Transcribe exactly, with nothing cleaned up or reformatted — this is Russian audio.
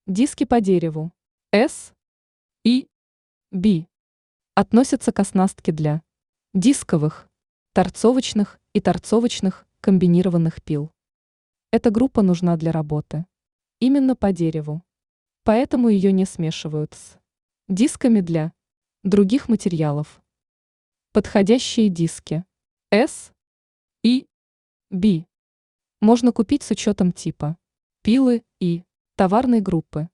Диски по дереву S и B относятся к оснастке для дисковых, торцовочных и торцовочных комбинированных пил. Эта группа нужна для работы именно по дереву, поэтому ее не смешивают с дисками для других материалов. Подходящие диски S и B можно купить с учетом типа пилы и товарной группы.